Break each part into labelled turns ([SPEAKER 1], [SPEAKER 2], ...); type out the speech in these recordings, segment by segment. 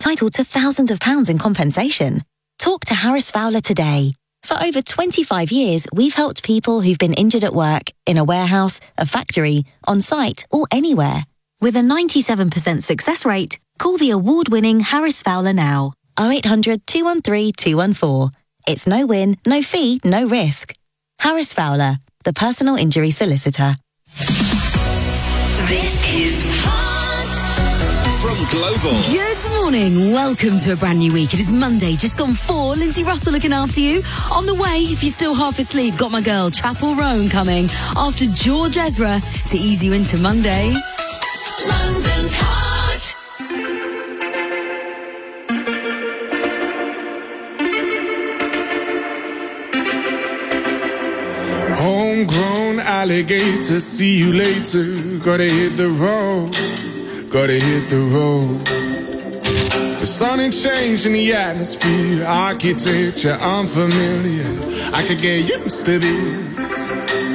[SPEAKER 1] entitled to thousands of pounds in compensation. Talk to Harris Fowler today. For over 25 years, we've helped people who've been injured at work, in a warehouse, a factory, on site, or anywhere. With a 97% success rate, call the award-winning Harris Fowler now. 0800 213 214. It's no win, no fee, no risk. Harris Fowler, the personal injury solicitor.
[SPEAKER 2] This is Heart
[SPEAKER 3] from Global.
[SPEAKER 4] Good morning. Welcome to a brand new week. It is Monday, just gone 4. Lindsay Russell looking after you. On the way, if you're still half asleep, got my girl Chapel Roan coming after George Ezra to ease you into Monday.
[SPEAKER 2] London's Heart.
[SPEAKER 5] Homegrown alligator, see you later. Gotta hit the road, gotta hit the road. The sun ain't changing the atmosphere, architecture unfamiliar. I could get used to this.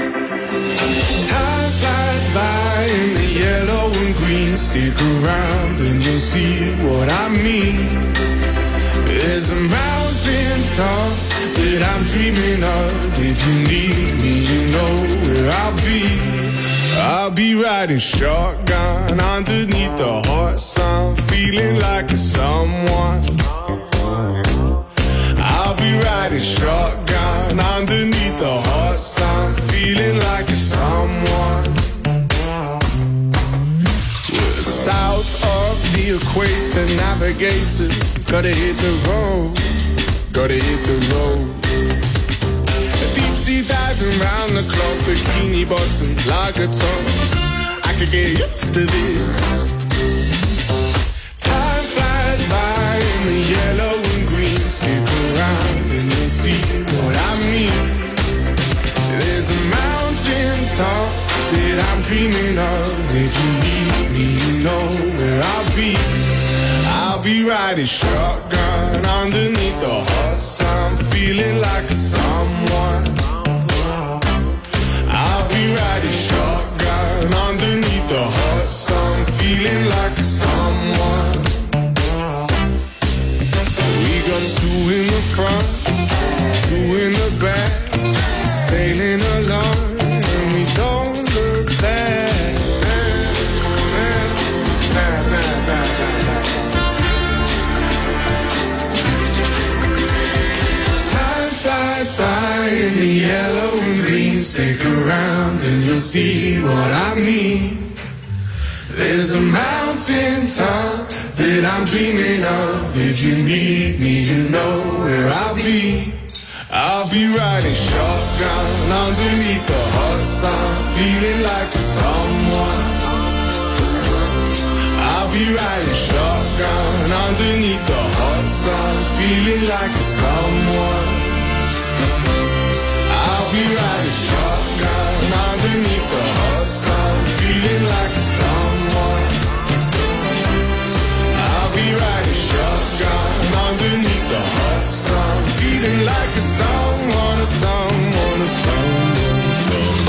[SPEAKER 5] Time flies by in the yellow and green. Stick around and you'll see what I mean. There's a mountain top that I'm dreaming of. If you need me, you know where I'll be. I'll be riding shotgun underneath the hot sun, feeling like a someone. I'll be riding shotgun underneath the hot sun, feeling like a someone. We're south of the equator, navigator. Gotta hit the road, gotta hit the road. Deep sea diving round the clock, bikini bottoms, lager tops. I could get used to this. Time flies by in the yellow and green. Stick around and you'll see what I mean. There's a mountain top that I'm dreaming of. If you need me, you know where I'll be. I'll be riding shotgun underneath the hot sun, feeling like a someone. I'll be riding shotgun underneath the hot sun, feeling like a someone. We got 2 in the front, 2 in the back, sailing along and we don't look back. By in the yellow and green, stick around and you'll see what I mean. There's a mountain top that I'm dreaming of. If you need me, you know where I'll be. I'll be riding shotgun underneath the hot sun, feeling like a someone. I'll be riding shotgun underneath the hot sun, feeling like a someone. I'll be riding shotgun underneath the hot sun, feeling like a someone. I'll be riding shotgun underneath the hot sun, feeling like a someone, a someone, a someone, a someone.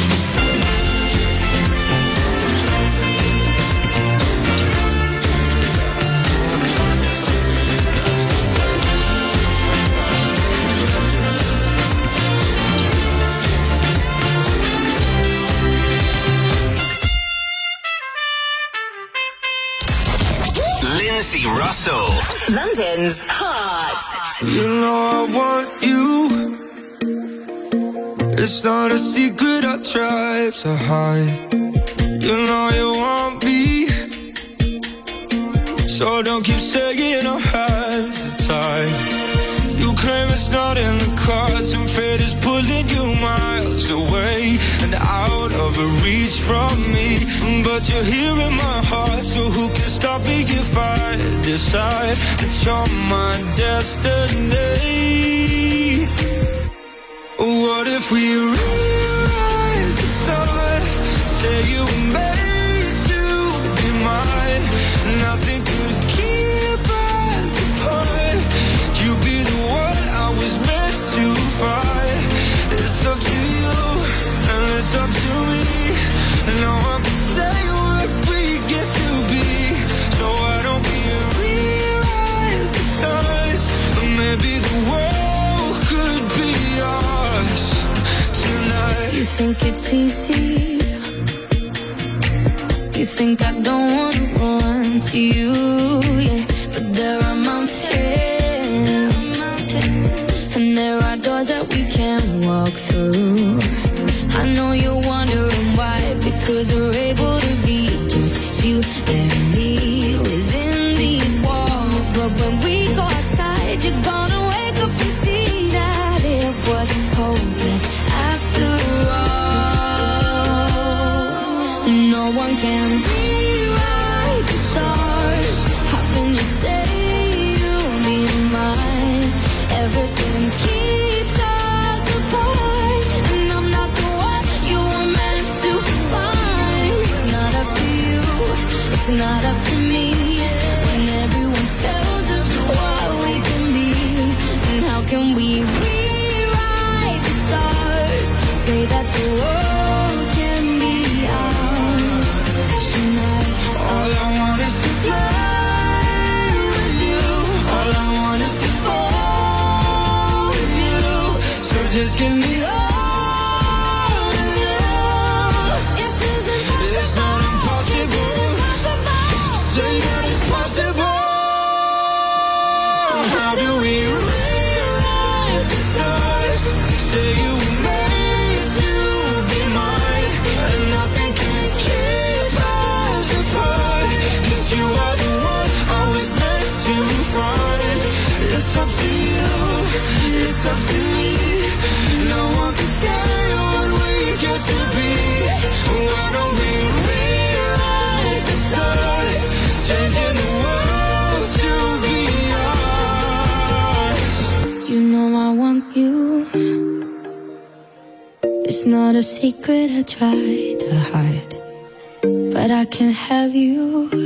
[SPEAKER 3] Lindsay Russell,
[SPEAKER 2] London's Heart.
[SPEAKER 6] You know I want you. It's not a secret I try to hide. You know you want me, so don't keep saying our hands are tied. You claim it's not in the cards, and fate is pulling you miles away and out of reach from me. But you're here in my heart, so who can stop me if I decide that you're my destiny? What if we rewrite the stars? Say you were made to be mine. Nothing could keep us apart. You be the one I was meant to find. It's up to you and it's up to me. No one can say what we get to be. So why don't we rewrite
[SPEAKER 7] think it's easy. You think I don't want to run to you, yeah. But there are mountains, and there are doors that we can't walk through. I know you're wondering why, because we're able to be just you and me within these walls. But when we go outside, you're gonna wake up and see that it was hopeless after all. No one can rewrite the stars. How can you say you'll be mine? Everything keeps us apart, and I'm not the one you were meant to find. It's not up to you, it's not up to me, when everyone tells us what we can be. And how can we rewrite the stars? Say that the world can be ours tonight.
[SPEAKER 6] All I want is to fly with you. All I want is to fall with you. So just give me all of you. It's not impossible. Say that it's possible. How do we rewrite the stars? Say you were made to be mine, and nothing can keep us apart. 'Cause you are the one I was meant to find. It's up to you, it's up to me. No one can say what we get to be. Why don't we rewrite the stars? Changing the world to be ours.
[SPEAKER 7] You know I want you. It's not a secret I try to hide, but I can't have you.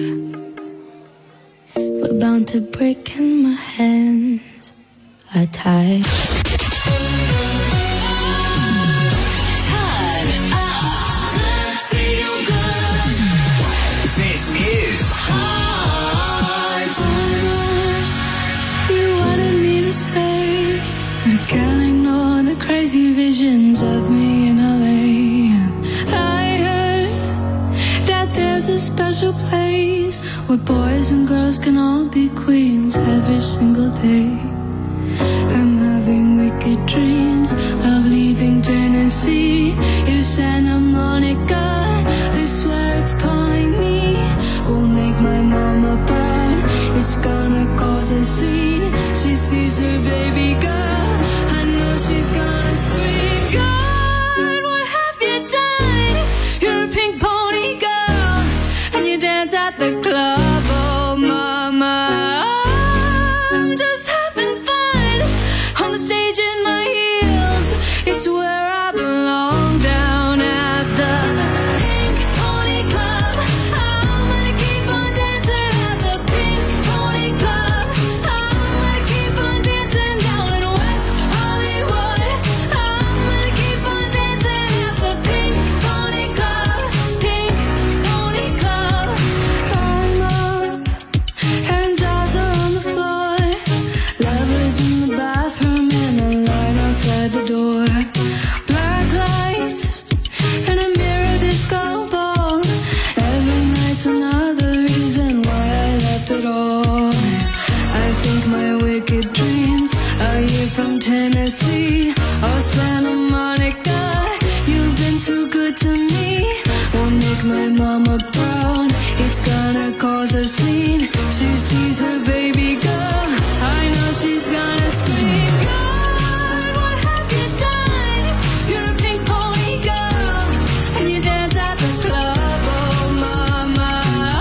[SPEAKER 7] We're bound to break and my hands are tied.
[SPEAKER 3] This is
[SPEAKER 7] You wanted me to stay, but I can't ignore the crazy visions of me in LA. I heard that there's a special place where boys and girls can all be queens every single day. I'm having wicked dreams of leaving Tennessee. You Santa Monica, I swear it's calling me. Will make my mama proud. It's gonna cause a scene. She sees her baby girl, I know she's gonna scream. God, what have you done? You're a pink pony girl, and you dance at the club. Oh mama, I'm just having fun on the stage in my heels. It's where I belong, down at the Pink Pony Club. I'm gonna keep on dancing at the Pink Pony Club. I'm gonna keep on dancing down in West Hollywood. I'm gonna keep on dancing at the Pink Pony Club. Pink Pony Club. I'm up and jaws are on the floor. Lovers in the bathroom and the light outside the door. Black lights and a mirror disco ball. Every night's another reason why I left it all. I think my wicked dreams are here from Tennessee or Santa Monica. You've been too good to me. Won't make my mama proud. It's gonna cause a scene. She sees her baby girl, I know she's gonna scream. God, what have you done? You're a pink pony girl, and you dance at the club. Oh mama,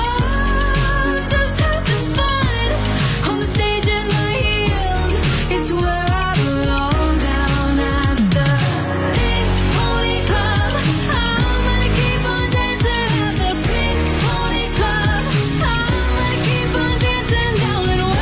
[SPEAKER 7] I'm just having fun on the stage in my heels. It's where I belong, down at the Pink Pony Club. I'm gonna keep on dancing at the Pink Pony Club. I'm gonna keep on dancing down in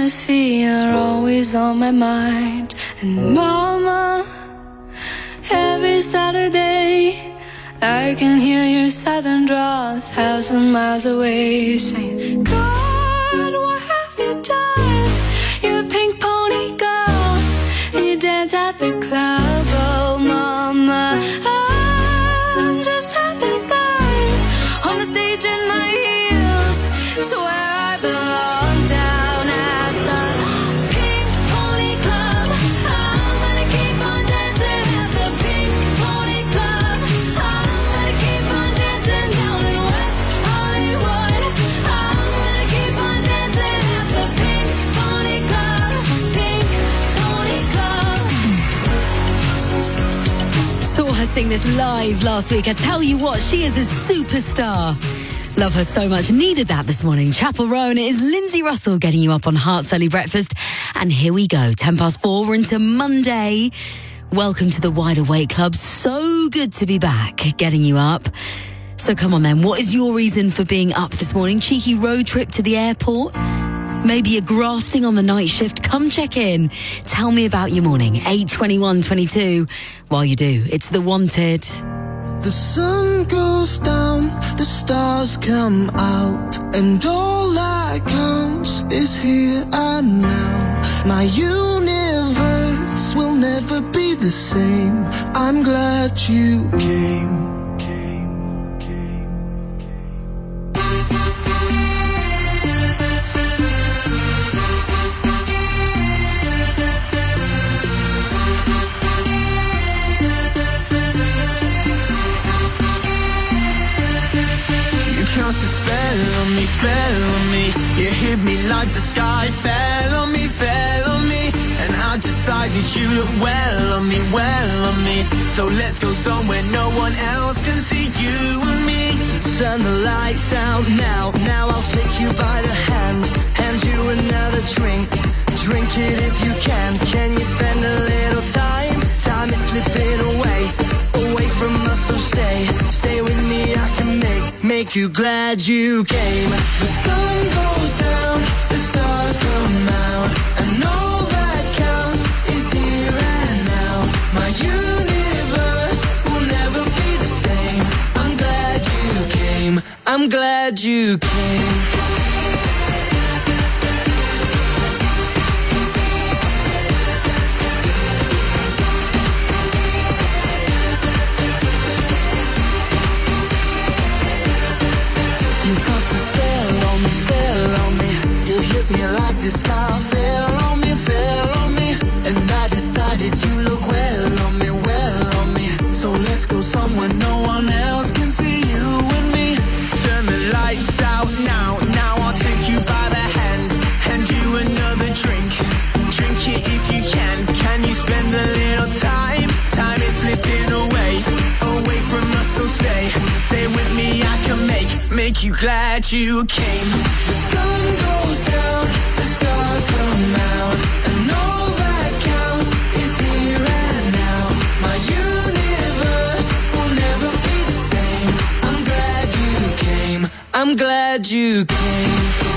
[SPEAKER 7] see are always on my mind. And Mama, every Saturday I can hear your southern drawl 1,000 miles away, saying, God, what have you done? You're a pink pony girl, you dance at the club. Oh Mama, I'm just having fun on the stage in my heels. It's where I belong, down at the Pink Pony Club. I'm gonna keep on dancing at the Pink Pony Club. I'm gonna keep on dancing down in West Hollywood. I'm gonna keep on dancing at the Pink Pony Club. Pink Pony Club.
[SPEAKER 4] Saw her sing this live last week. I tell you what, she is a superstar. Love her so much. Needed that this morning. Chapel Roan. It is Lindsay Russell getting you up on Heart's Early Breakfast. And here we go. 4:10. We're into Monday. Welcome to the Wide Awake Club. So good to be back, getting you up. So come on then. What is your reason for being up this morning? Cheeky road trip to the airport? Maybe you're grafting on the night shift. Come check in. Tell me about your morning. 8:21:22. While you do, it's The Wanted.
[SPEAKER 6] The sun goes down, the stars come out, and all that counts is here and now. My universe will never be the same. I'm glad you came. Cast a spell on me. You hit me like the sky fell on me. And I decided you look well on me. So let's go somewhere no one else can see you and me. Turn the lights out now. Now I'll take you by the hand you another drink. Drink it if you can. Can you spend a little time? Time is slipping away from us, so stay with me. I can make you glad you came. The sun goes down, the stars come out, and all that counts is here and now. My universe will never be the same. I'm glad you came. I'm glad you came. Spell on me. You hit me like the sky fell on me. And I decided you look well on me. So let's go somewhere no one else can see you and me. Turn the lights out now. Now I'll take you by the hand you another drink. Drink it if you can. Can you spend a little time? Time is slipping away from us, so stay with me. I can make you glad you came. The sun goes down, the stars come out, and all that counts is here and now. My universe will never be the same. I'm glad you came. I'm glad you came.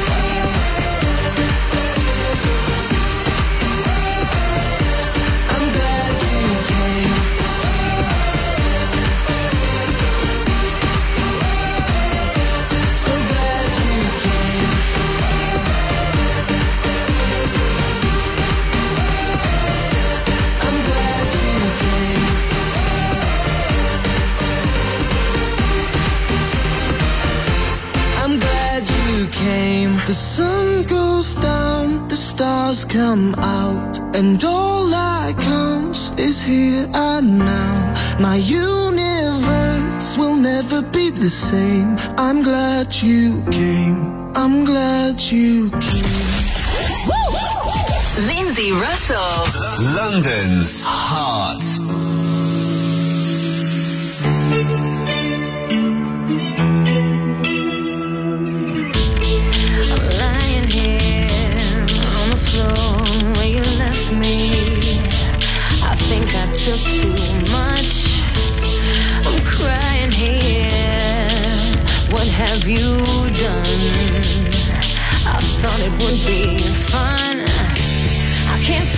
[SPEAKER 6] The sun goes down, the stars come out, and all that counts is here and now. My universe will never be the same. I'm glad you came. I'm glad you came.
[SPEAKER 2] Lindsay Russell,
[SPEAKER 3] London's Heart.
[SPEAKER 7] Took too much. I'm crying here. What have you done? I thought it would be fun.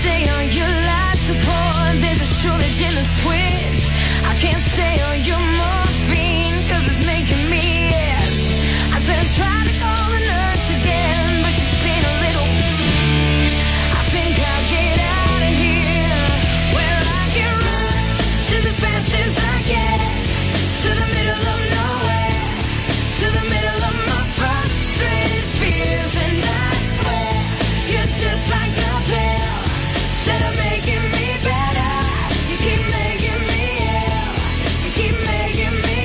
[SPEAKER 7] stay on your life support. There's a shortage in the switch. I can't stay on your morphine, cause it's making me itch. I said I tried to call the nurse again, but she's been a little. I think I'll get out of here. Where I can run just as fast as I can, to the middle of nowhere, to the middle of my frustrated fears. And I swear, you're just like a pill. Instead of making me better, you keep making me ill. You keep making me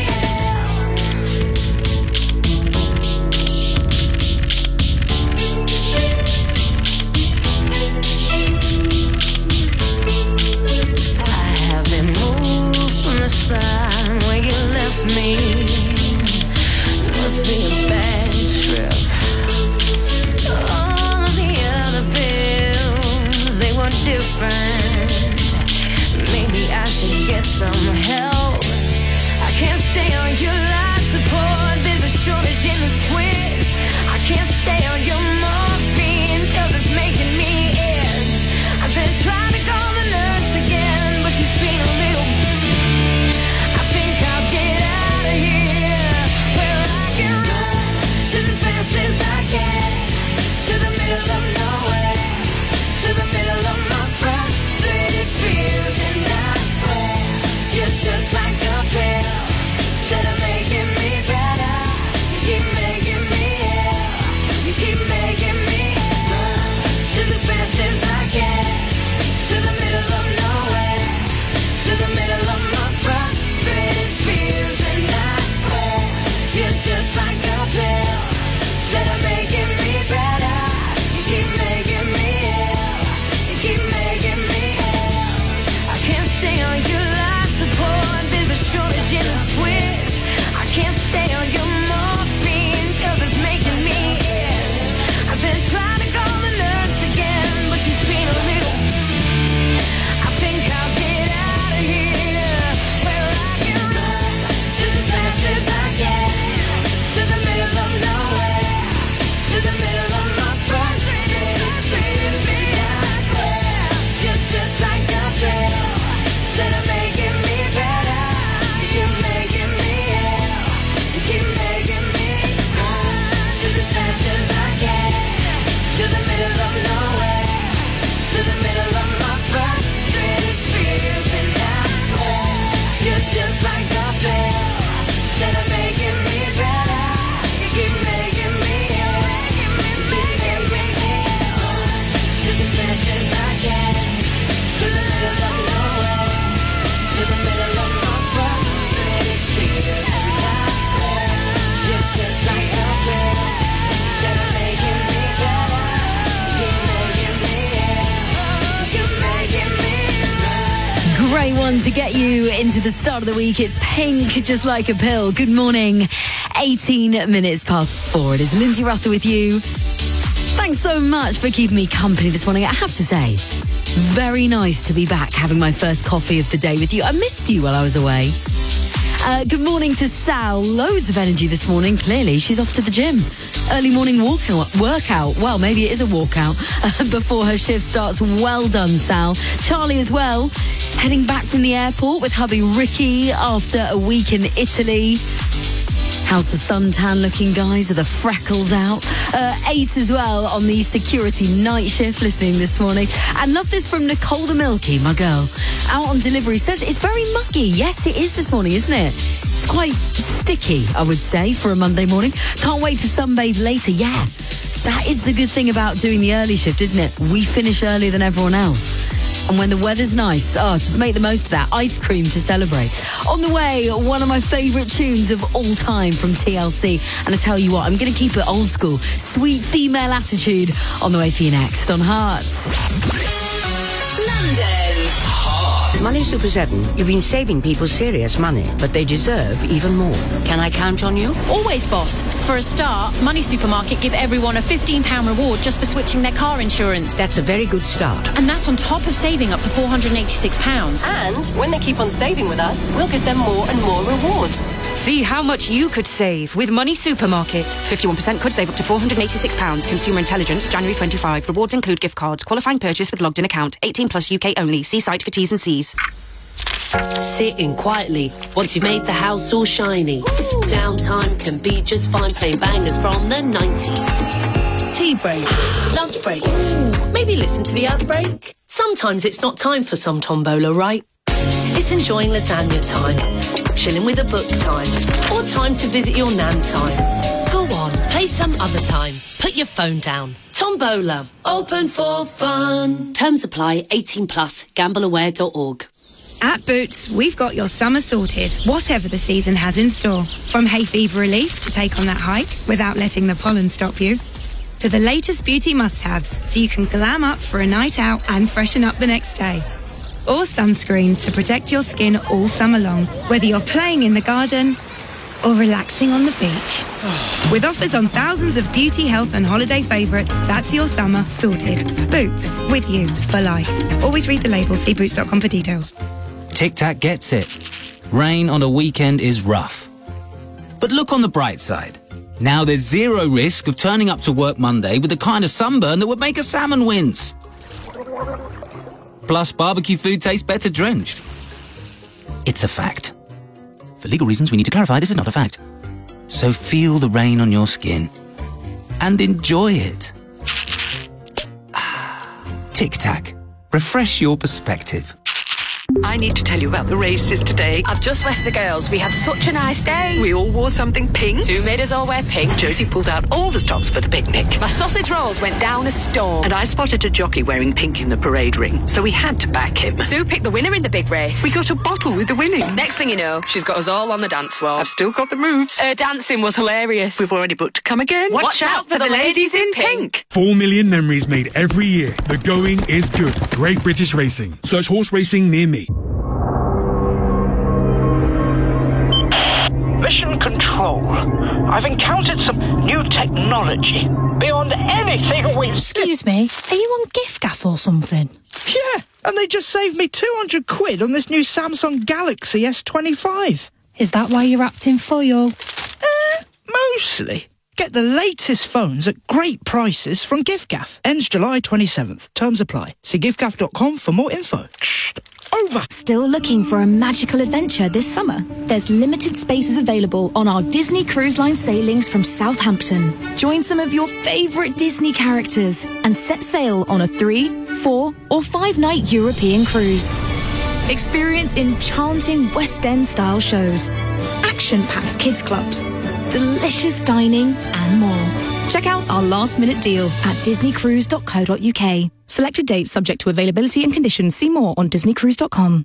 [SPEAKER 7] I haven't moved from the spot where you left me. It must be a bad trip. All of the other pills, they were different. Maybe I should get some help. I can't stay on your life support. There's a shortage in the switch. I can't stay on your morphine, cause it's making me itch. I said try to call the nurse again, but she's been a little. I think I'll get out of here. Where I can run just as fast as I can, to the middle of nowhere, to the middle of my frustrated fears. And I swear, you're just like a pill. Instead of making me better, you keep making me ill. You keep making me run just as fast as I can, to the middle of nowhere, to the middle of my frustrated fears. And I swear, you're just like a pill. Instead of making me better, you keep making me ill. You keep making me ill. I can't stay on your life support. There's a shortage in the switch. I can't stay on your morphine, cause it's making me itch. I said try to call the nurse again, but she's been a little. I think I'll get out of here. Where I can run just as fast as I can, to the middle of nowhere, to the middle of my frustrated fears. And I swear, you're just like a pill. Instead of making me better, you keep making me ill. You keep making me run just as fast as I can, to the middle of nowhere, to the middle of my frustrated fears. And I swear, you're just like a pill. Instead of making me better, you keep making me ill. Making me ill. Just as fast as I can, to the middle of nowhere, to the middle of my frustrated fears. And I swear, you're just like a pill. Instead of making me better, you keep making me ill. You keep making me run.
[SPEAKER 4] Great one to get you into the start of the week. It's Pink, Just Like a Pill. Good morning. 18 minutes past 4. It is Lindsay Russell with you. Thanks so much for keeping me company this morning. I have to say, very nice to be back having my first coffee of the day with you. I missed you while I was away. Good morning to Sal. Loads of energy this morning. Clearly, she's off to the gym. Early morning workout. Well, maybe it is a walkout before her shift starts. Well done, Sal. Charlie as well. Heading back from the airport with hubby Ricky after a week in Italy. How's the suntan looking, guys? Are the freckles out? Ace as well on the security night shift listening this morning. And love this from Nicole the Milky, my girl. Out on delivery, says it's very muggy. Yes, it is this morning, isn't it? It's quite sticky, I would say, for a Monday morning. Can't wait to sunbathe later. Yeah, that is the good thing about doing the early shift, isn't it? We finish earlier than everyone else. And when the weather's nice, just make the most of that. Ice cream to celebrate. On the way, one of my favourite tunes of all time from TLC. And I tell you what, I'm going to keep it old school. Sweet female attitude on the way for you next on Hearts.
[SPEAKER 2] London.
[SPEAKER 3] Hearts.
[SPEAKER 8] Money Super 7, you've been saving people serious money, but they deserve even more. Can I count on you?
[SPEAKER 9] Always, boss. For a start, Money Supermarket give everyone a £15 reward just for switching their car insurance.
[SPEAKER 8] That's a very good start.
[SPEAKER 9] And that's on top of saving up to £486.
[SPEAKER 10] And when they keep on saving with us, we'll give them more and more rewards.
[SPEAKER 11] See how much you could save with Money Supermarket. 51% could save up to £486. Consumer Intelligence, January 25. Rewards include gift cards. Qualifying purchase with logged in account. 18 plus UK only. See site for T's and C's.
[SPEAKER 12] Sitting quietly once you've made the house all shiny. Downtime can be just fine playing bangers from the 90s. Tea break, lunch break, maybe listen to the ad break. Sometimes it's not time for some tombola, right? It's enjoying lasagna time, chilling with a book time, or time to visit your nan time. Go on, play some other time. Put your phone down. Tombola, open for fun. Terms apply, 18 plus, gambleaware.org.
[SPEAKER 13] At Boots, we've got your summer sorted, whatever the season has in store. From hay fever relief to take on that hike without letting the pollen stop you, to the latest beauty must-haves so you can glam up for a night out and freshen up the next day. Or sunscreen to protect your skin all summer long, whether you're playing in the garden or relaxing on the beach. With offers on thousands of beauty, health and holiday favourites, that's your summer sorted. Boots, with you for life. Always read the label, see boots.com for details.
[SPEAKER 14] Tic Tac gets it. Rain on a weekend is rough. But look on the bright side. Now there's zero risk of turning up to work Monday with the kind of sunburn that would make a salmon wince. Plus, barbecue food tastes better drenched. It's a fact. For legal reasons, we need to clarify this is not a fact. So feel the rain on your skin and enjoy it. Tic Tac. Refresh your perspective.
[SPEAKER 15] I need to tell you about the races today.
[SPEAKER 10] I've just left the girls. We had such a nice day.
[SPEAKER 15] We all wore something pink.
[SPEAKER 10] Sue made us all wear pink.
[SPEAKER 15] Josie pulled out all the stops for the picnic.
[SPEAKER 10] My sausage rolls went down a storm.
[SPEAKER 15] And I spotted a jockey wearing pink in the parade ring, so we had to back him.
[SPEAKER 10] Sue picked the winner in the big race.
[SPEAKER 15] We got a bottle with the winning.
[SPEAKER 10] Next thing you know, she's got us all on the dance floor.
[SPEAKER 15] I've still got the moves.
[SPEAKER 10] Her dancing was hilarious.
[SPEAKER 15] We've already booked to come again.
[SPEAKER 10] Watch out for the ladies in pink.
[SPEAKER 5] 4 million memories made every year. The going is good. Great British Racing. Search horse racing near me.
[SPEAKER 16] Mission Control. I've encountered some new technology beyond anything we've...
[SPEAKER 17] Excuse me, are you on giffgaff or something?
[SPEAKER 18] Yeah, and they just saved me 200 quid on this new Samsung Galaxy S25.
[SPEAKER 17] Is that why you're acting foil?
[SPEAKER 18] Mostly. Get the latest phones at great prices from giffgaff. Ends July 27th. Terms apply. See giffgaff.com for more info. Shh. Over.
[SPEAKER 19] Still looking for a magical adventure this summer? There's limited spaces available on our Disney Cruise Line sailings from Southampton. Join some of your favourite Disney characters and set sail on a 3, 4 or 5 night European cruise. Experience enchanting West End style shows, action-packed kids clubs, delicious dining and more. Check out our last minute deal at disneycruise.co.uk. Selected dates subject to availability and conditions. See more on disneycruise.com.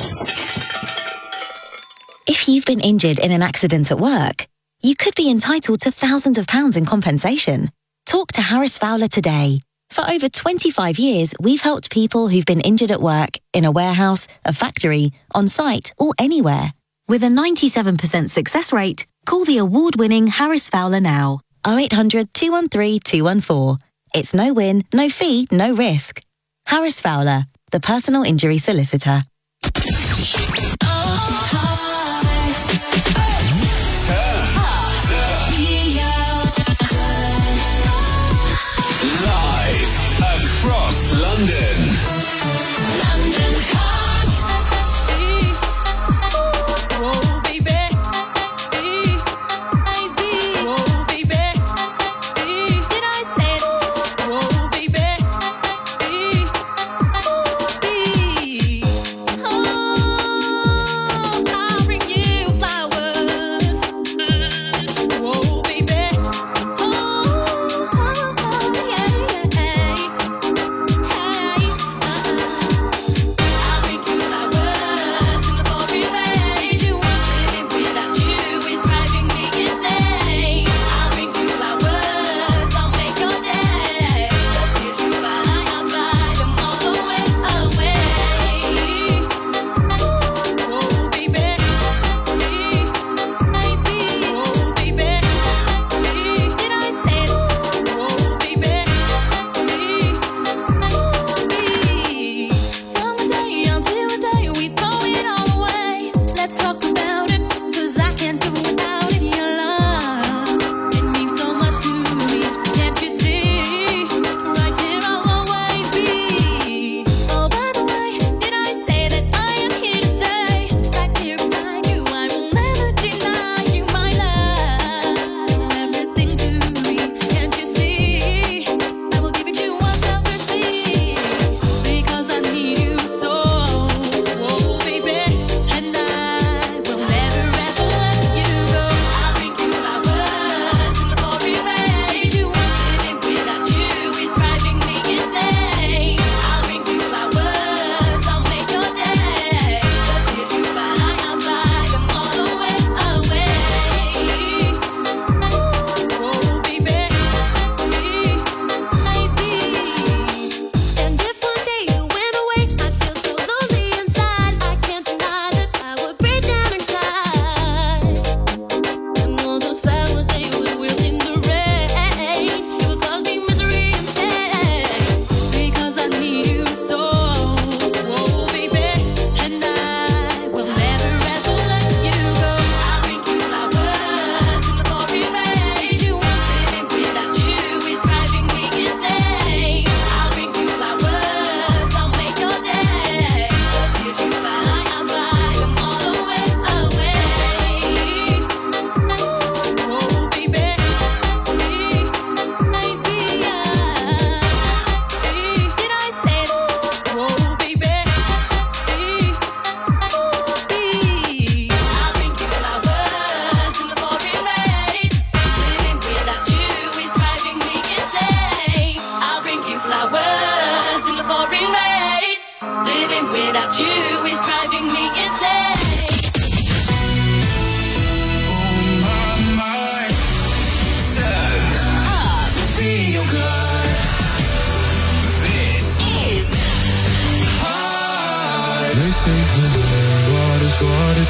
[SPEAKER 1] If you've been injured in an accident at work, you could be entitled to thousands of pounds in compensation. Talk to Harris Fowler today. For over 25 years, we've helped people who've been injured at work, in a warehouse, a factory, on site or anywhere. With a 97% success rate, call the award-winning Harris Fowler now. 0800 213 214. It's no win, no fee, no risk. Harris Fowler, the personal injury solicitor.
[SPEAKER 3] Live across London.
[SPEAKER 2] London's hot.
[SPEAKER 20] Whoa, baby. Whoa, baby. Did I say it? Whoa, baby.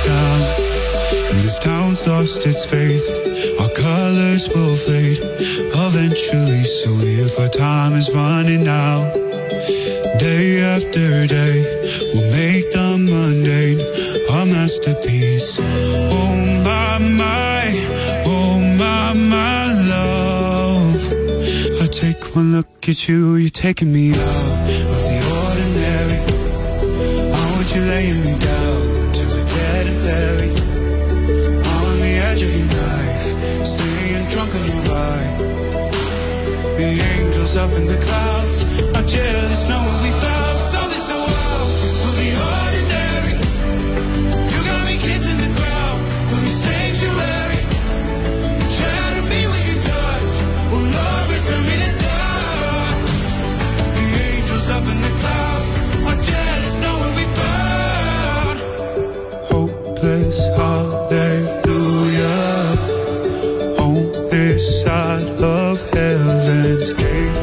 [SPEAKER 5] down, and this town's lost its faith. Our colors will fade eventually, so if our time is running out, day after day, we'll make the mundane our masterpiece. Oh my, love, I take one look at you, you're taking me out of the ordinary. How would you laying me down to the dead and buried? On the edge of your knife, staying drunk on your ride. The angels up in the clouds are jealous, know what we found. So this a world will be ordinary. You got me kissing the ground, will you sanctuary? Shadow me when you touch, will love return me to dust. The angels up in the clouds are jealous, know what we found. Hopeless hallelujah, on this side of heaven's gate.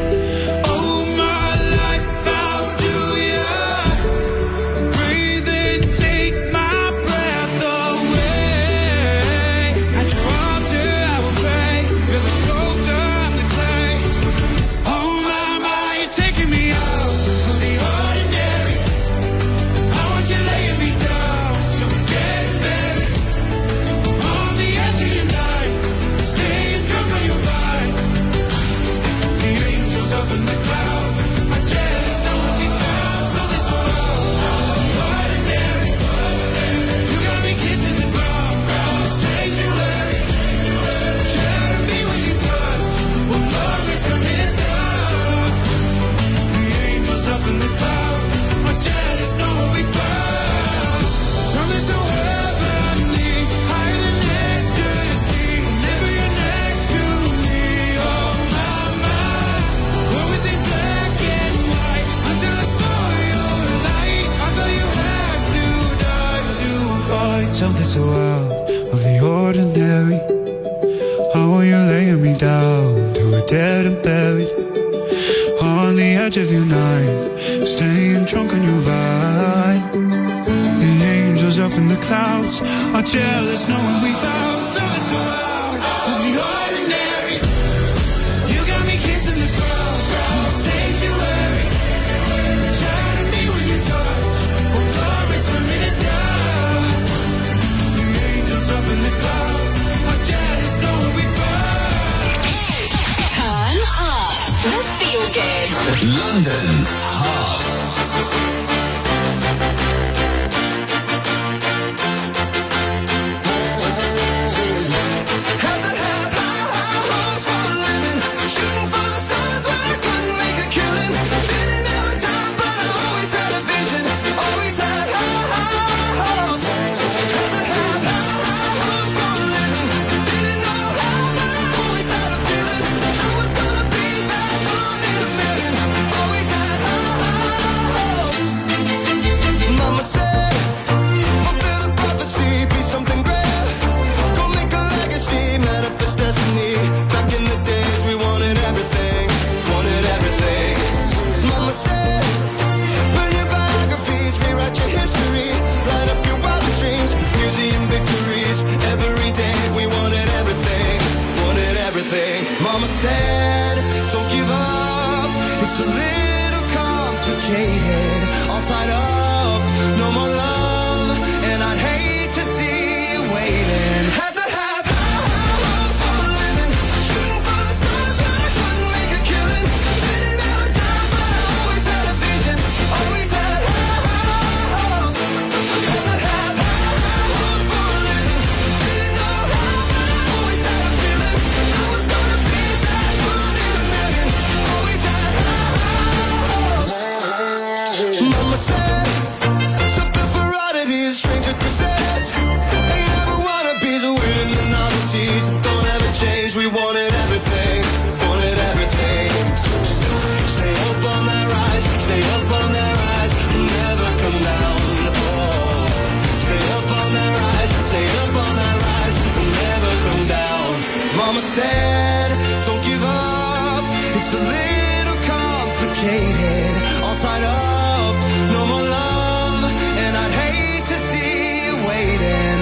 [SPEAKER 5] Something so out of the ordinary. How are you laying me down to a dead and buried? On the edge of your night, staying drunk on your vine. The angels up in the clouds are jealous, knowing we found something so out of the ordinary. You got me kissing the ground, sanctuary. Shadow me when you touch, oh God, return me to dust. Up in the clouds, I'm jealous, know what we found.
[SPEAKER 2] Turn up the feel good.
[SPEAKER 3] London's Heart.
[SPEAKER 6] Mama said, don't give up, it's a little complicated, all tied up, no more love, and I'd hate to see you waiting. Had to have high hopes for a living, shooting for the stars, but I couldn't make a killing. Didn't have a time, but I always had a vision, always had high hopes. Had to have high hopes for a living, didn't know how, but I always had a feeling I was gonna be that one in a million. Always had high hopes. Mama said, something for oddities, stranger possess. Ain't never wannabes, waiting the novelties that don't ever change. We wanted everything, wanted everything. Stay up on that rise, stay up on that rise, never come down. Oh, stay up on that rise, stay up on that rise, never come down. Mama said, don't give up, it's a little complicated, all tied up, no more love, and I'd hate to see you waiting.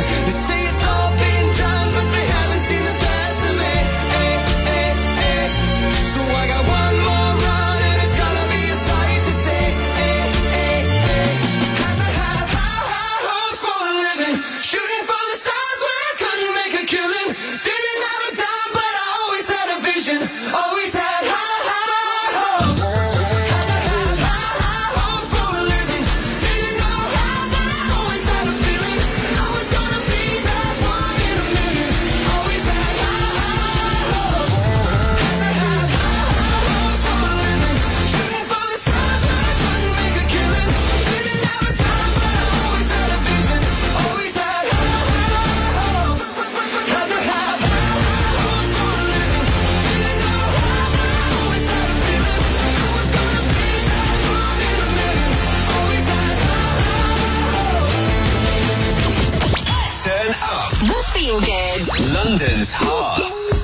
[SPEAKER 2] The Feel Good.
[SPEAKER 3] London's Hearts.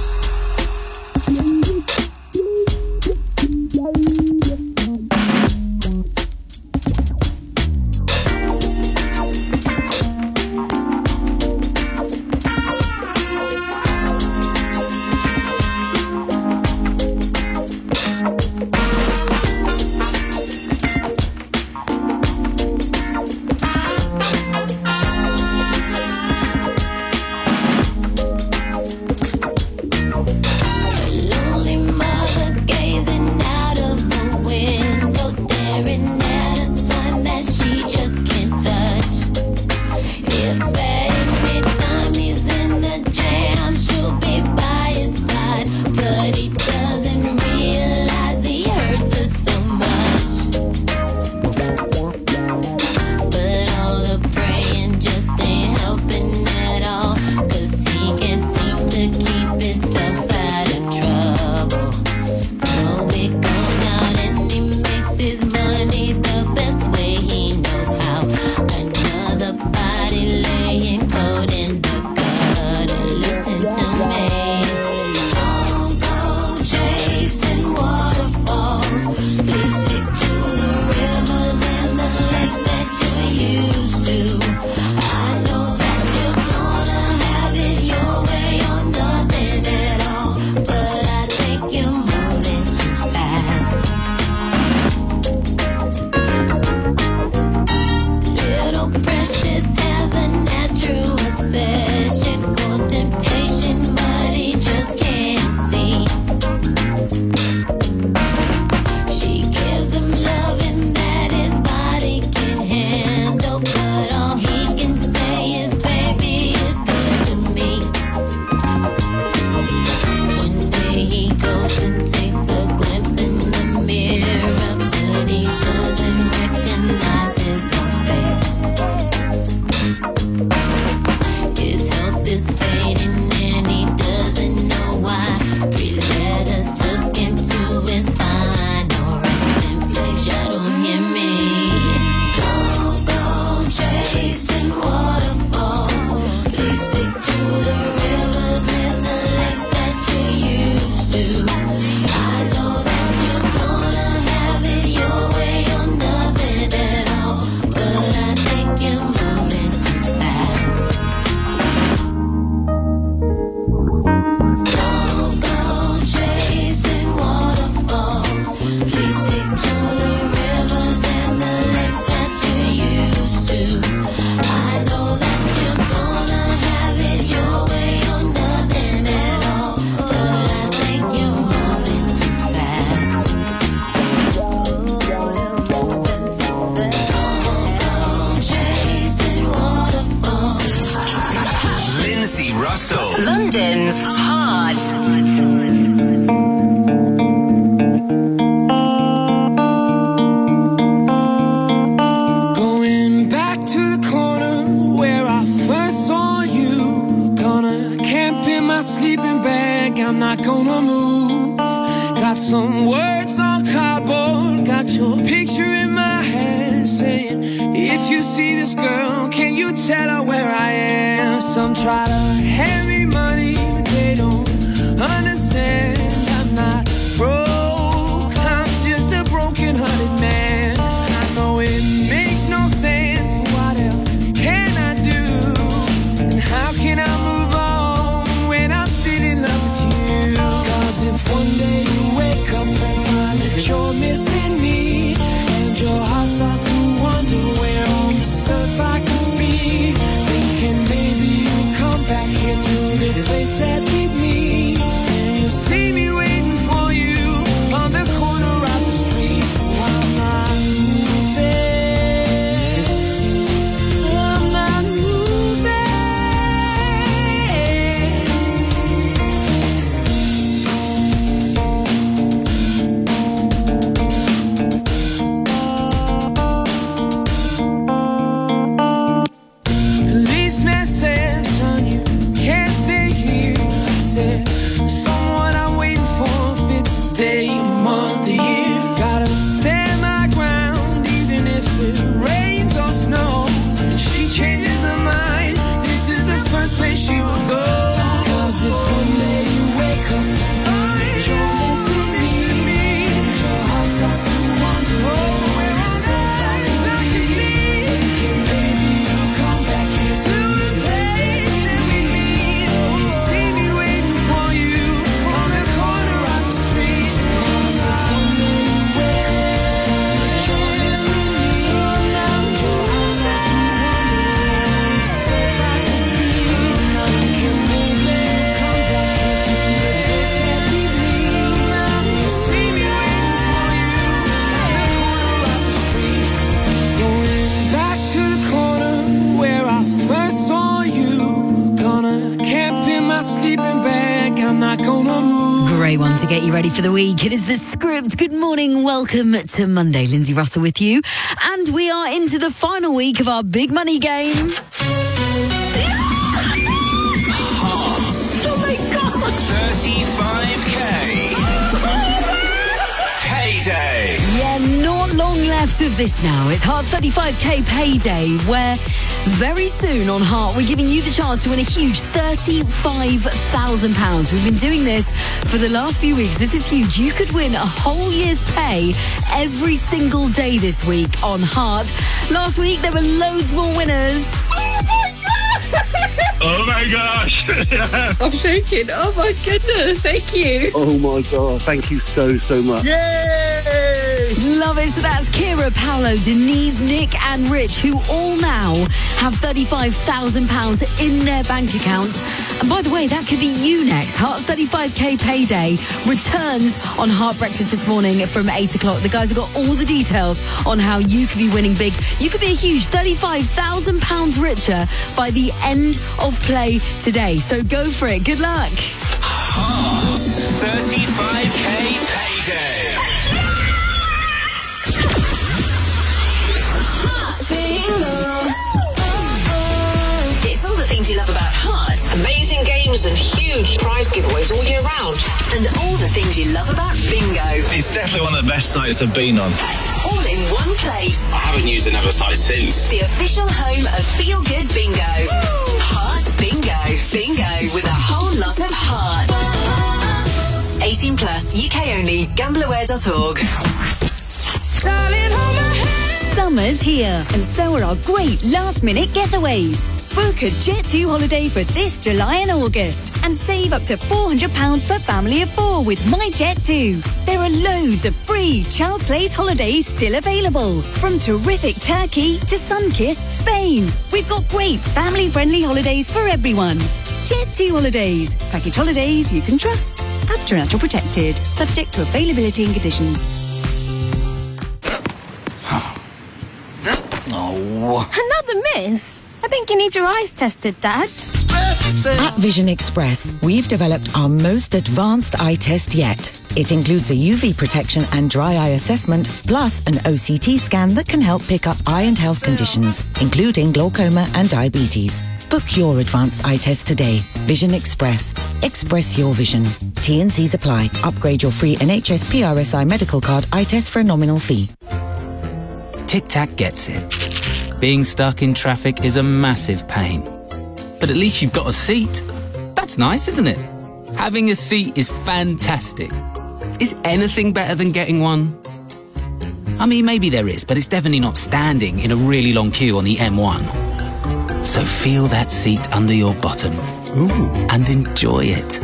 [SPEAKER 2] London's Heart.
[SPEAKER 6] Going back to the corner where I first saw you. Gonna camp in my sleeping bag, I'm not gonna move. Got some words on cardboard, got your picture in my hand, saying, if you see this girl, can you tell her where I am? Some try to hand me money, but they don't understand. I'm not broke, I'm just a broken-hearted man. I know it makes no sense, but what else can I do? And how can I move on when I'm still in love with you? 'Cause if one day you wake up and find that you're missing me, and your heart starts to wonder where on this earth I could be, thinking maybe you'll come back here to replace that with me, and you'll see me waiting for you on the corner of the street. So I'm not moving, I'm not moving. Policeman says, son, you can't stay here. I said, sleeping bag, I'm not gonna move.
[SPEAKER 4] Great one to get you ready for the week. It is The Script. Good morning. Welcome to Monday. Lindsay Russell with you. And we are into the final week of our big money game.
[SPEAKER 2] Hearts.
[SPEAKER 4] Oh my God.
[SPEAKER 2] 35k. Payday.
[SPEAKER 4] Yeah, not long left of this now. It's Heart's 35k payday, where very soon on Heart we're giving you the chance to win a huge £35,000. We've been doing this for the last few weeks. This is huge. You could win a whole year's pay every single day this week on Heart. Last week there were loads more winners.
[SPEAKER 21] Oh my gosh!
[SPEAKER 22] I'm shaking. Oh my goodness, thank you.
[SPEAKER 21] Oh my god, thank you so much.
[SPEAKER 22] Yay!
[SPEAKER 4] Love it. So that's Kira, Paolo, Denise, Nick and Rich, who all now have £35,000 in their bank accounts. And by the way, that could be you next. Heart's 35k payday returns on Heart Breakfast this morning from 8 o'clock. The guys have got all the details on how you could be winning big. You could be a huge £35,000 richer by the end of play today. So go for it. Good luck.
[SPEAKER 2] Hearts. 35k payday. It's all the things you love about Heart. Amazing games and huge prize giveaways all year round. And all the things you love about Bingo.
[SPEAKER 3] It's definitely one of the best sites I've been on.
[SPEAKER 2] All in one place.
[SPEAKER 3] I haven't used another site since.
[SPEAKER 2] The official home of Feel Good Bingo. Heart Bingo. Bingo with a whole lot of heart. 18 plus, UK only, gambleaware.org.
[SPEAKER 23] Summer's here, and so are our great last-minute getaways. Book a Jet2 holiday for this July and August and save up to £400 per family of 4 with MyJet2. There are loads of free Child Place holidays still available, from terrific Turkey to sun-kissed Spain. We've got great family-friendly holidays for everyone. Jet2 Holidays. Package holidays you can trust. Up to natural protected. Subject to availability and conditions.
[SPEAKER 9] Another miss? I think you need your eyes tested, Dad.
[SPEAKER 24] At Vision Express, we've developed our most advanced eye test yet. It includes a UV protection and dry eye assessment, plus an OCT scan that can help pick up eye and health conditions, including glaucoma and diabetes. Book your advanced eye test today. Vision Express. Express your vision. T&Cs apply. Upgrade your free NHS PRSI medical card eye test for a nominal fee.
[SPEAKER 14] Tic Tac gets it. Being stuck in traffic is a massive pain. But at least you've got a seat. That's nice, isn't it? Having a seat is fantastic. Is anything better than getting one? I mean, maybe there is, but it's definitely not standing in a really long queue on the M1. So feel that seat under your bottom. Ooh, and enjoy it.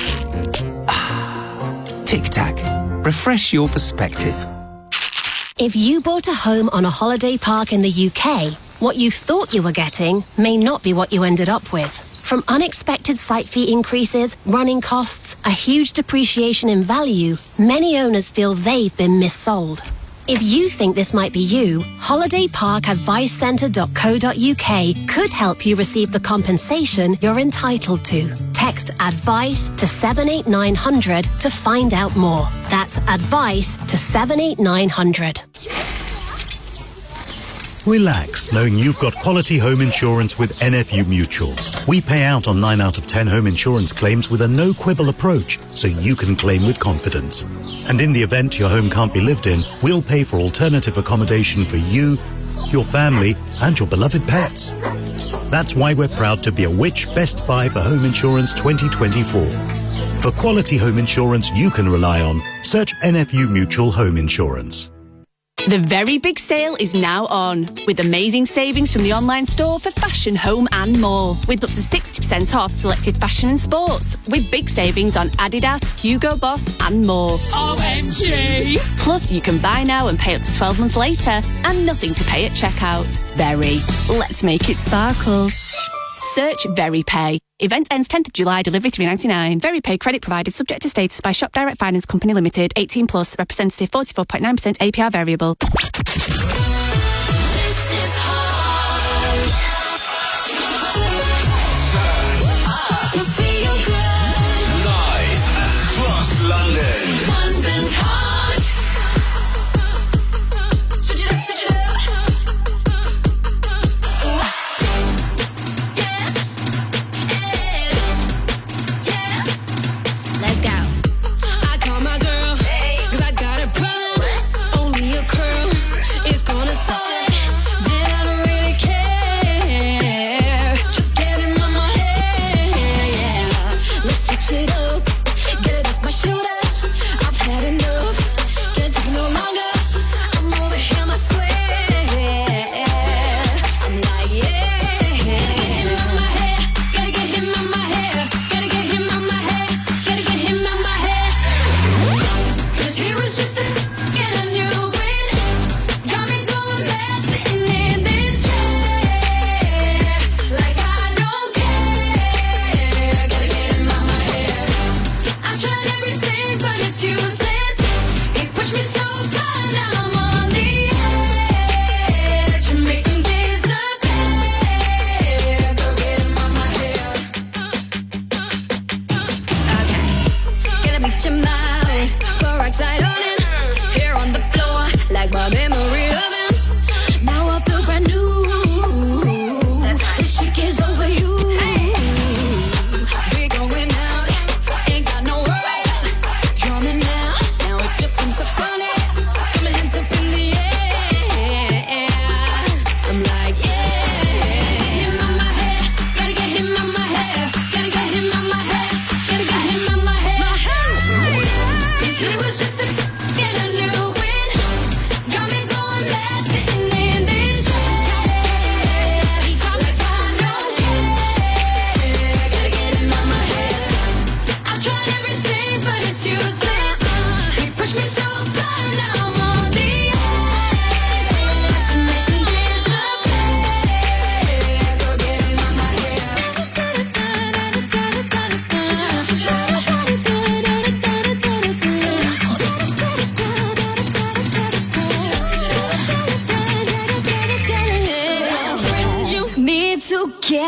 [SPEAKER 14] Tic Tac. Refresh your perspective.
[SPEAKER 25] If you bought a home on a holiday park in the UK, what you thought you were getting may not be what you ended up with. From unexpected site fee increases, running costs, a huge depreciation in value, many owners feel they've been missold. If you think this might be you, holidayparkadvicecentre.co.uk could help you receive the compensation you're entitled to. Text ADVICE to 78900 to find out more. That's ADVICE to 78900.
[SPEAKER 26] Relax, knowing you've got quality home insurance with NFU Mutual. We pay out on 9 out of 10 home insurance claims with a no-quibble approach, so you can claim with confidence. And in the event your home can't be lived in, we'll pay for alternative accommodation for you, your family, and your beloved pets. That's why we're proud to be a Which Best Buy for Home Insurance 2024. For quality home insurance you can rely on, search NFU Mutual Home Insurance.
[SPEAKER 27] The very big sale is now on, with amazing savings from the online store for fashion, home and more. With up to 60% off selected fashion and sports, with big savings on Adidas, Hugo Boss and more. OMG! Plus, you can buy now and pay up to 12 months later, and nothing to pay at checkout. Very. Let's make it sparkle. Search VeryPay. Event ends 10th of July, delivery $3.99. VeryPay credit provided subject to status by Shop Direct Finance Company Limited, 18 plus, representative 44.9% APR variable.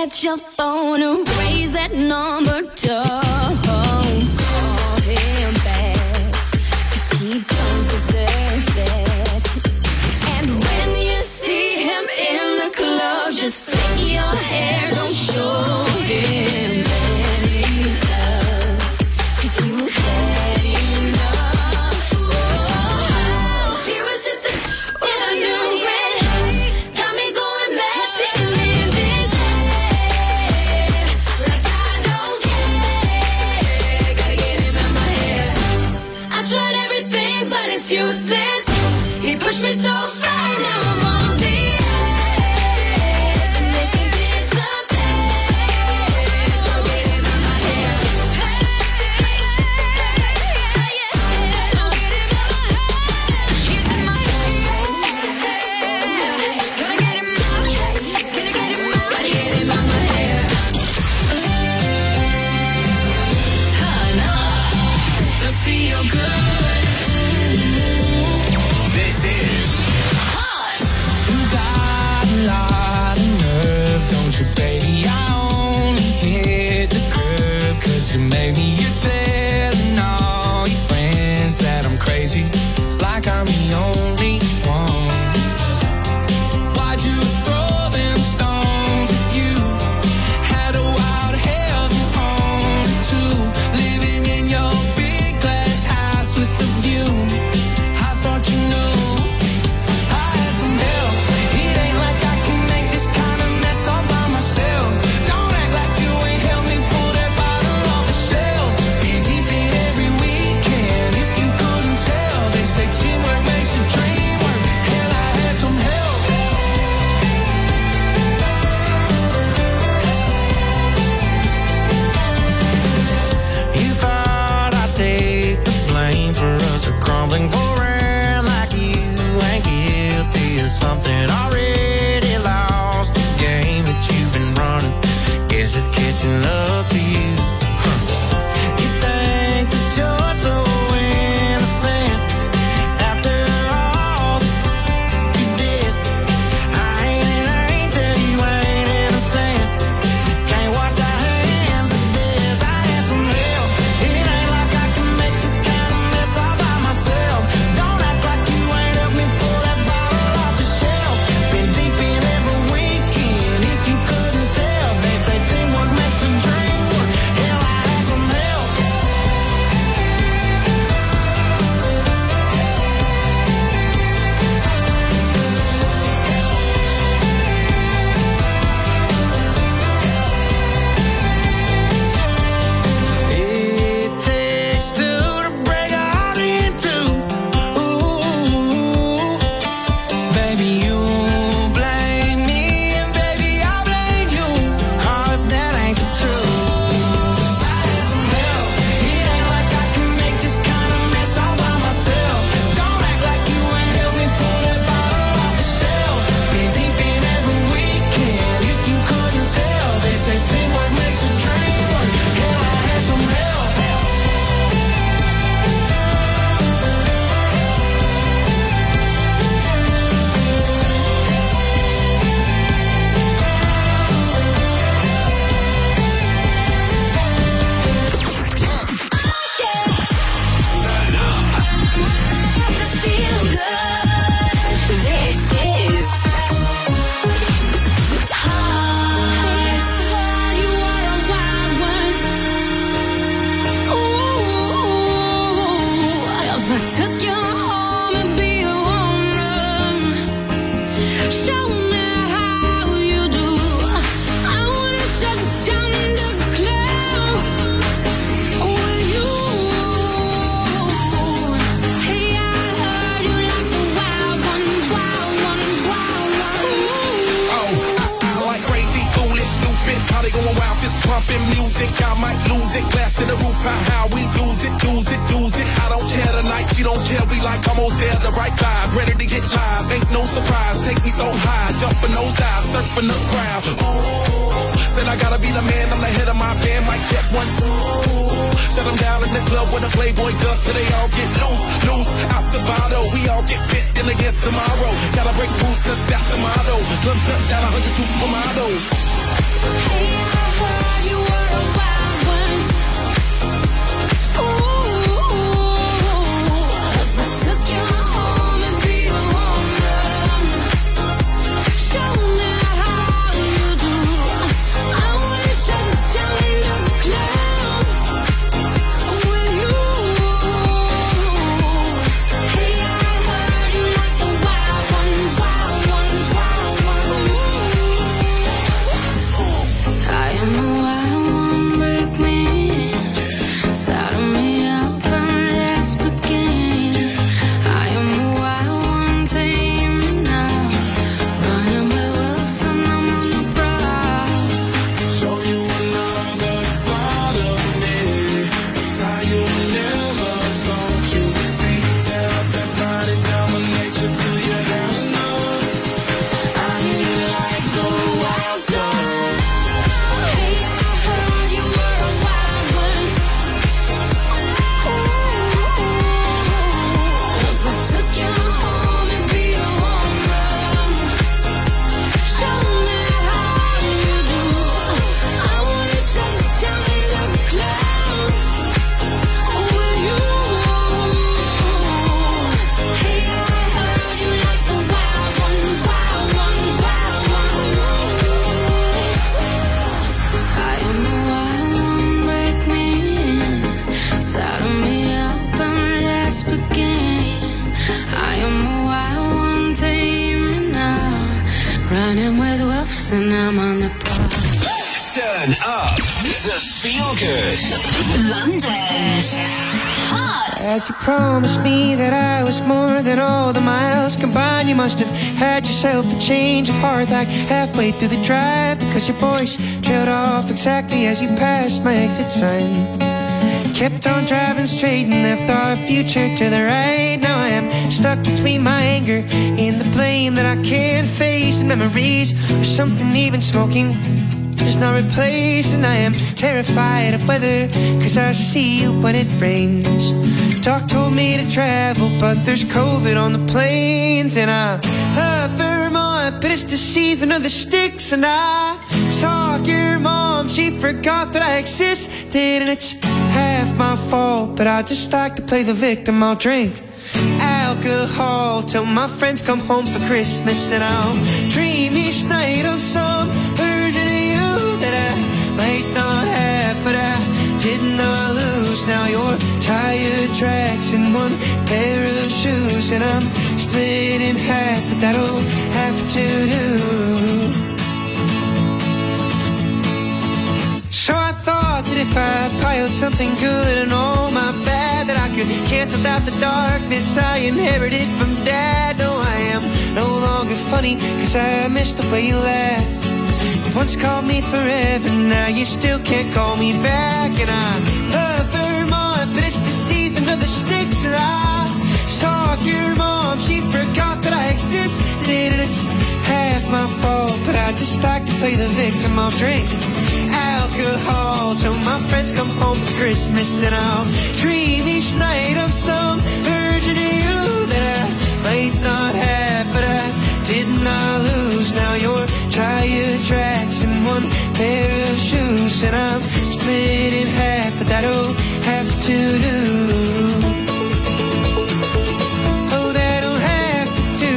[SPEAKER 20] at your phone and raise that number. Don't call him back, 'cause he don't deserve that. And when you see him in the club, just flick your hair, don't show him any love, 'cause you had enough. Oh, he was just a when I knew it. Got me going mad, sitting in this head, like I don't care. Gotta get him out my head. I tried everything, but it's useless. He pushed me so far, now I'm on the edge, and they think disappear. Don't get him out my head. Don't get him out my head. He's in my head. Gotta get him out. Gotta get him out. Gotta get him out my head.
[SPEAKER 6] Turn up to feel good. This is Hot. You got a lot of nerve, don't you, baby? I only hit the curb 'cause you made me. You're telling all your friends that I'm crazy, like I'm the only one. Why'd you throw them stones if you had a wild hell you wanted to? Living in your big glass house with the view. I thought you knew I had some help. It ain't like I can make this kind of mess all by myself. Don't act like you ain't helped me pull that bottle off the shelf. Been deep in every weekend, if you couldn't tell. They say teamwork makes the dream work. Hell, I had some help. You thought I'd take the blame for us to crumble and go around like you ain't guilty of something already lost. The game that you've been running, guess it's catching up to you. You think that you're so innocent after all that you did. I ain't tell you ain't innocent. Can't wash our hands of this. I had some help. It ain't like I can make this kind of mess all by myself. Don't act like you ain't helped me pull that bottle off the shelf. Been deep in every weekend, if you couldn't tell. They say teamwork makes the dream work. Hell, I had some help. It takes two to break a heart in two. Ooh, baby, you blame me, and baby, I blame you. Oh, if that ain't the truth. I had some help. It ain't like I can make this kind of mess all by myself. Don't act like you ain't helped me pull that bottle off the shelf. Been deep in every weekend, if you couldn't tell. They say teamwork makes a dream work. Hell, I had some help.
[SPEAKER 2] This is Hot.
[SPEAKER 20] You are a wild one. Ooh, if I took you home and be a woman, show me how you do. I wanna shut down the club with you. Hey, I heard you like the wild ones, wild ones, wild ones.
[SPEAKER 6] Oh, I like crazy, foolish, stupid. Probably going wild, fist pumping music. I might lose it. Glass to the roof, how we use it, use it, use it. I don't care tonight, she don't care. We like almost there, the right vibe. Ready to get live, ain't no surprise. Take me so high, jumping those dives, surfing the crowd. Ooh, said I gotta be the man, I'm the head of my band. Mic check 1, 2. Shut them down in the club with a Playboy does, so they all get loose, loose. Out the bravado. We all get fit in again tomorrow. Gotta break rules, cause that's the motto. Come shut down 100 supermodels.
[SPEAKER 20] Hey, I heard you were a wild one. Ooh, if I took you home and be your woman, show me how you do. I wanna shut down the club with you. Hey, I heard you like the wild ones, wild ones, wild ones. I am a wild one, break me, saddle me up and let's begin. I am a wild one, tame me now, running with wolves and I'm on the prowl.
[SPEAKER 6] Show you another side of me, a side you never thought you would see. Tear up that body, domination till you have enough.
[SPEAKER 20] I hear you like the wild stuff. Hey, I heard you were a wild one. Ooh, if I took you home and be your woman, show me how you do. I wanna shut down the club with you. Hey, I heard you like the wild ones, wild ones, wild ones. I am the wild one, break me, saddle me up and let's begin. I am the wild one, tame me now, running with wolves and I'm on the prowl.
[SPEAKER 3] Turn up the Feel Good.
[SPEAKER 2] London's Hot.
[SPEAKER 7] As you promised me that I was more than all the miles combined, you must have had yourself a change of heart like halfway through the drive, because your voice trailed off exactly as you passed my exit sign. Kept on driving straight and left our future to the right. Now I am stuck between my anger and the blame that I can't face, and memories or something even smoking does not replace. And I am terrified of weather, cause I see you when it rains. Doc told me to travel, but there's COVID on the planes. And I love Vermont, but it's the season of the sticks. And I saw your mom, she forgot that I existed, and it's half my fault, but I just like to play the victim. I'll drink alcohol till my friends come home for Christmas, and I'll dream each night of some version of you that I might not have, but I did not lose. Now your tire tracks in one pair of shoes, and I'm split in half, but that'll have to do. So I thought that if I piled something good and all my bad, that I could cancel out the darkness I inherited from Dad. No, I am no longer funny, cause I missed the way you laughed. You once called me forever, now you still can't call me back. And I love Vermont, but it's the season of the sticks. And I saw your mom, she forgot that I existed, and it's half my fault, but I just like to play the victim. I'll drink alcohol till my friends come home for Christmas, and I'll dream each night of some version of you that I might not have, but I did not lose. Now your tire tracks in one pair of shoes, and I'm split in half, but that'll have to do. Oh, that'll have to do.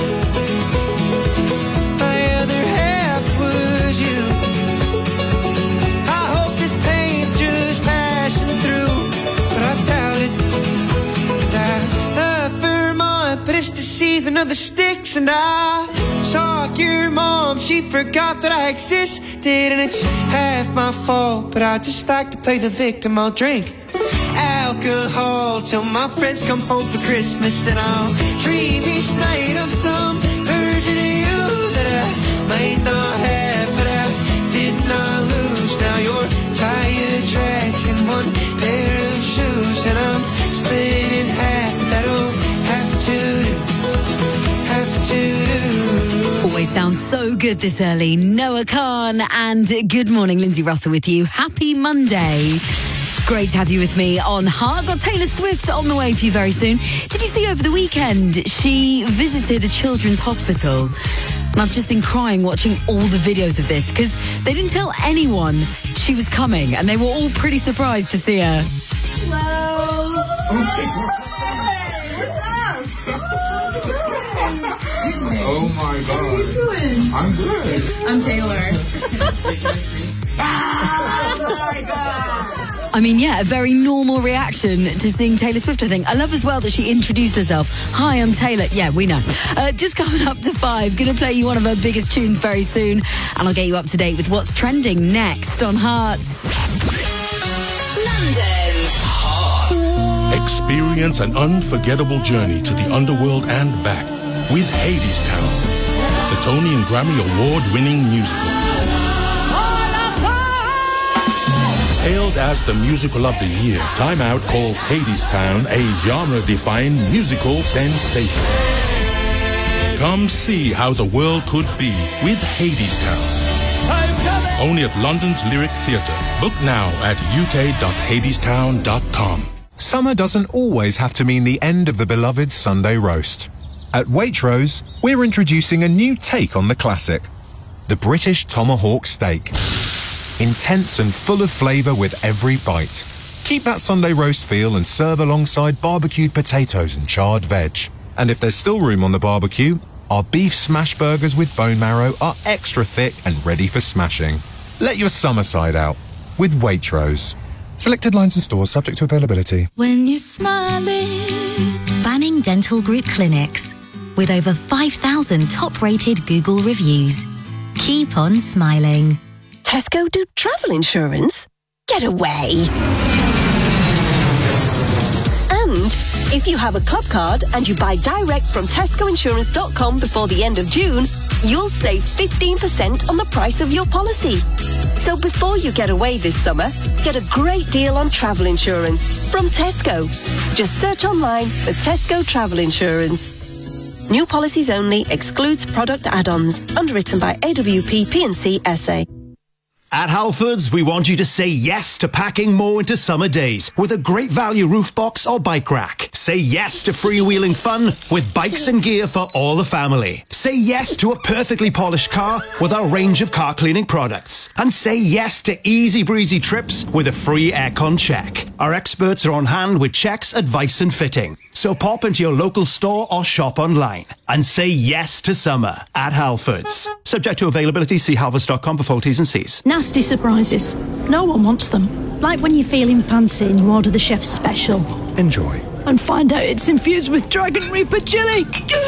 [SPEAKER 7] My other half was you. But it's the season of the sticks, and I saw your mom, she forgot that I existed, and it's half my fault, but I just like to play the victim. I'll drink alcohol till my friends come home for Christmas, and I'll dream each night of some version of you that I might not have, but I did not lose. Now your tire tracks in one pair of shoes, and I'm split in half, but that'll
[SPEAKER 4] always sounds so good this early. Noah Khan and good morning, Lindsay Russell with you. Happy Monday. Great to have you with me on Heart. Got Taylor Swift on the way for you very soon. Did you see over the weekend she visited a children's hospital? And I've just been crying watching all the videos of this because they didn't tell anyone she was coming and they were all pretty surprised to see her.
[SPEAKER 6] Hello.
[SPEAKER 5] Oh my God.
[SPEAKER 6] What are you doing?
[SPEAKER 5] I'm good.
[SPEAKER 6] I'm Taylor.
[SPEAKER 4] I mean, yeah, a very normal reaction to seeing Taylor Swift, I think. I love as well that she introduced herself. Hi, I'm Taylor. Yeah, we know. Just coming up to 5, going to play you one of her biggest tunes very soon. And I'll get you up to date with what's trending next on Hearts.
[SPEAKER 2] London.
[SPEAKER 3] Heart. Experience an unforgettable journey to the underworld and back with Hadestown, the Tony and Grammy award-winning musical. Hailed as the musical of the year, Time Out calls Hadestown a genre-defining musical sensation. Come see how the world could be with Hadestown. Only at London's Lyric Theatre. Book now at uk.hadestown.com.
[SPEAKER 8] Summer doesn't always have to mean the end of the beloved Sunday roast. At Waitrose, we're introducing a new take on the classic, the British Tomahawk Steak. Intense and full of flavour with every bite. Keep that Sunday roast feel and serve alongside barbecued potatoes and charred veg. And if there's still room on the barbecue, our beef smash burgers with bone marrow are extra thick and ready for smashing. Let your summer side out with Waitrose. Selected lines and stores subject to availability.
[SPEAKER 1] When you're smiling. Banning Dental Group Clinics. With over 5,000 top-rated Google reviews. Keep on smiling.
[SPEAKER 10] Tesco do travel insurance? Get away. And if you have a club card and you buy direct from tescoinsurance.com before the end of June, you'll save 15% on the price of your policy. So before you get away this summer, get a great deal on travel insurance from Tesco. Just search online for Tesco Travel Insurance. New policies only, excludes product add-ons. Underwritten by AWP P&C SA.
[SPEAKER 11] At Halfords, we want you to say yes to packing more into summer days with a great value roof box or bike rack. Say yes to freewheeling fun with bikes and gear for all the family. Say yes to a perfectly polished car with our range of car cleaning products. And say yes to easy breezy trips with a free aircon check. Our experts are on hand with checks, advice and fitting. So pop into your local store or shop online and say yes to summer at Halfords. Subject to availability, see halfords.com for full T's and C's.
[SPEAKER 17] Nasty surprises. No one wants them. Like when you're feeling fancy and you order the chef's special.
[SPEAKER 8] Enjoy.
[SPEAKER 17] And find out it's infused with Dragon Reaper chili.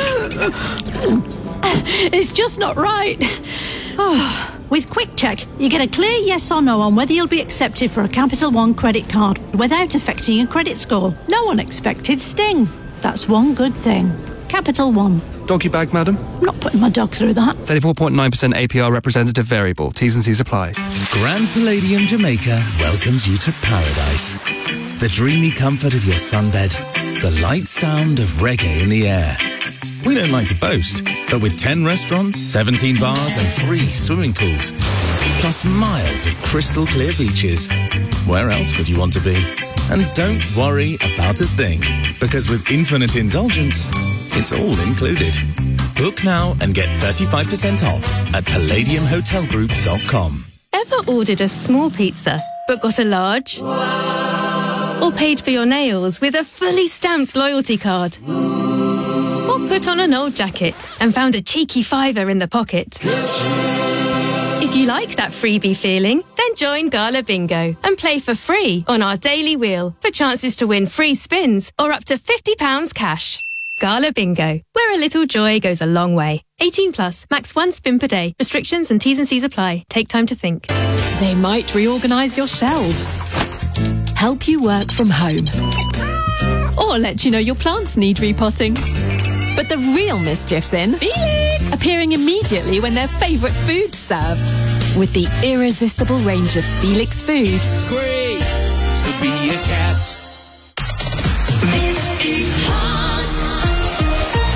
[SPEAKER 17] It's just not right. With Quick Check, you get a clear yes or no on whether you'll be accepted for a Capital One credit card without affecting your credit score. No one expected Sting. That's one good thing. Capital One.
[SPEAKER 12] Doggy bag, madam?
[SPEAKER 17] I'm not putting my dog through that.
[SPEAKER 12] 34.9% APR representative variable. T's and C's apply.
[SPEAKER 13] Grand Palladium Jamaica welcomes you to paradise. The dreamy comfort of your sunbed. The light sound of reggae in the air. We don't like to boast, but with 10 restaurants, 17 bars and 3 swimming pools, plus miles of crystal clear beaches, where else would you want to be? And don't worry about a thing, because with Infinite Indulgence, it's all included. Book now and get 35% off at palladiumhotelgroup.com.
[SPEAKER 15] Ever ordered a small pizza but got a large? Or paid for your nails with a fully stamped loyalty card? Or put on an old jacket and found a cheeky £5 in the pocket? If you like that freebie feeling, then join Gala Bingo and play for free on our daily wheel for chances to win free spins or up to £50 cash. Gala Bingo, where a little joy goes a long way. 18 plus, max 1 spin per day. Restrictions and T's and C's apply. Take time to think.
[SPEAKER 16] They might reorganise your shelves, help you work from home, or let you know your plants need repotting. But the real mischief's in Felix, appearing immediately when their favourite food's served. With the irresistible range of Felix food.
[SPEAKER 6] It's great to be a cat. This is Heart.
[SPEAKER 3] From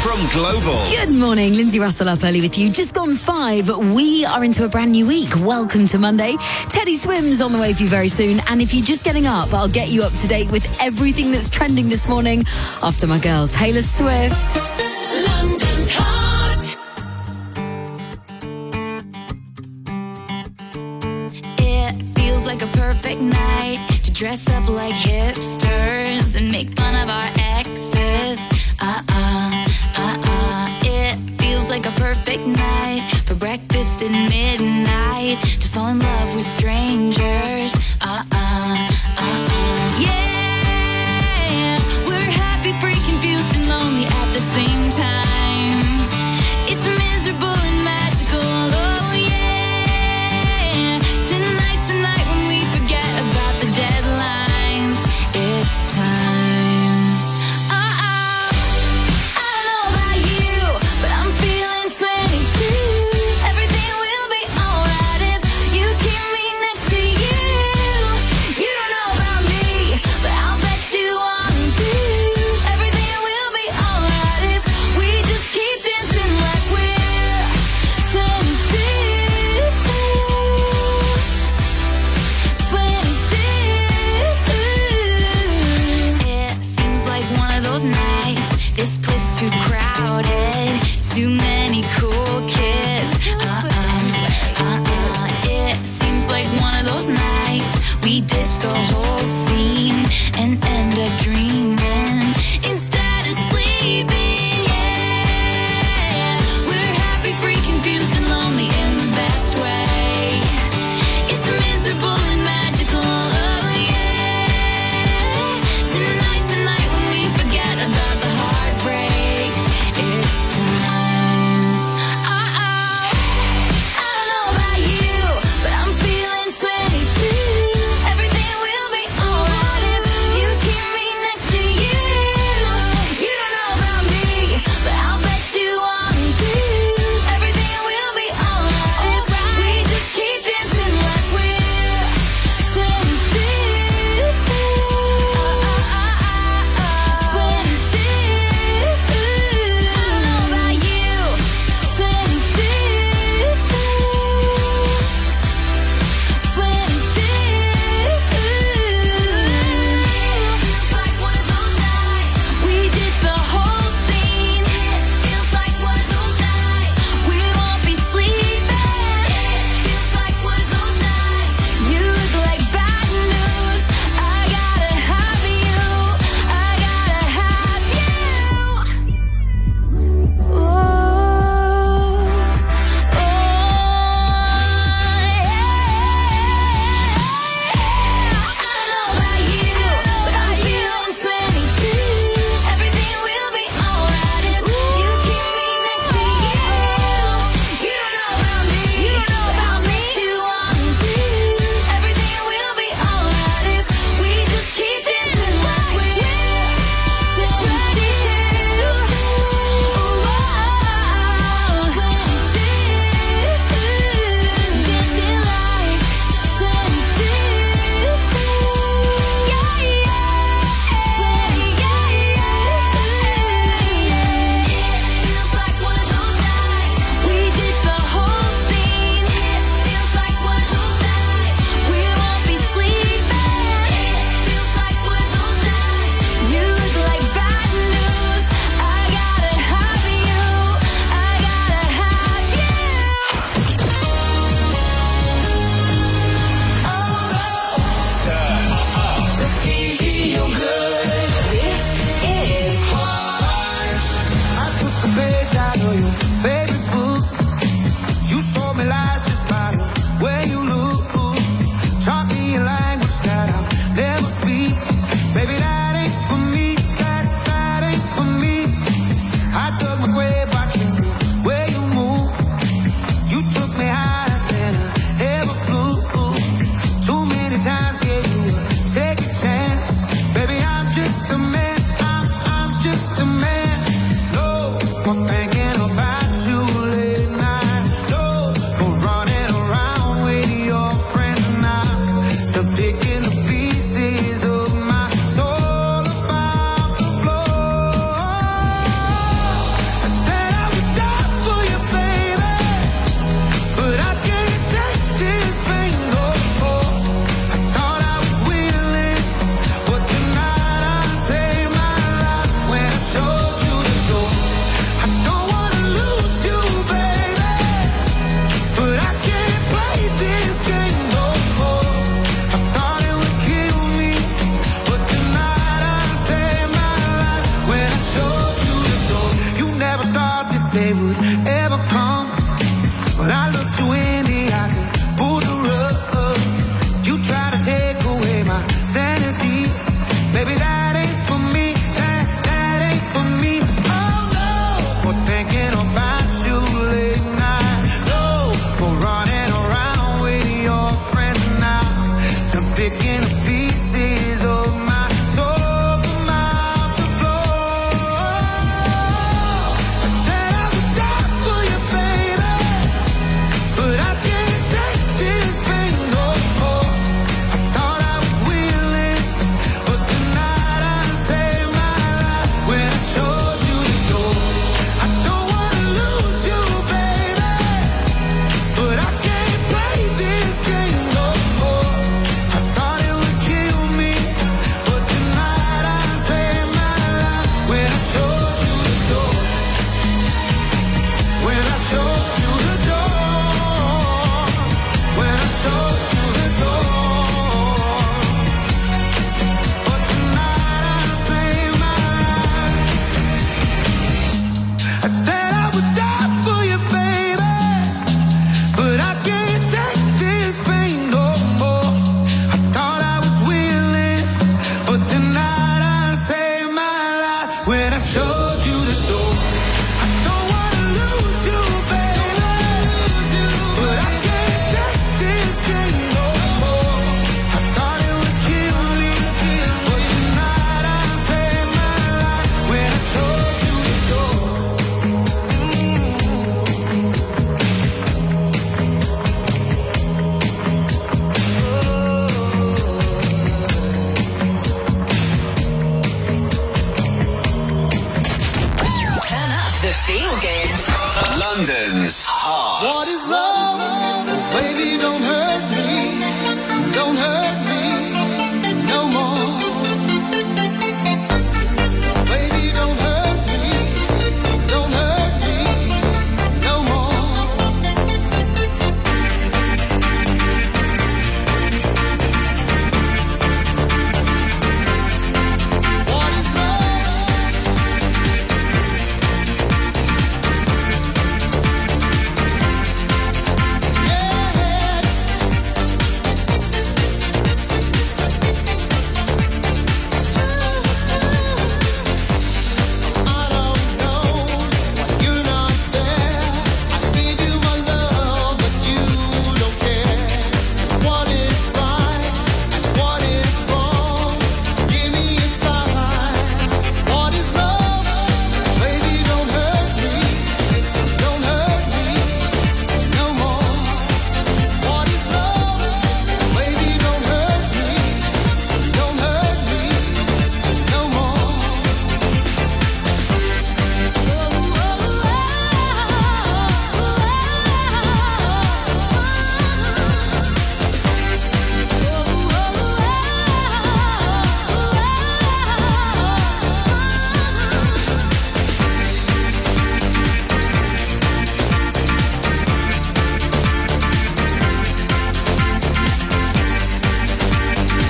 [SPEAKER 9] Oval.
[SPEAKER 4] Good morning, Lindsay Russell up early with you. Just gone 5. We are into a brand new week. Welcome to Monday. Teddy Swims on the way for you very soon. And if you're just getting up, I'll get you up to date with everything that's trending this morning after my girl Taylor Swift.
[SPEAKER 2] London's hot.
[SPEAKER 20] It feels like a perfect night to dress up like hipsters and make fun of our exes. It feels like a perfect night for breakfast at midnight to fall in love with strangers.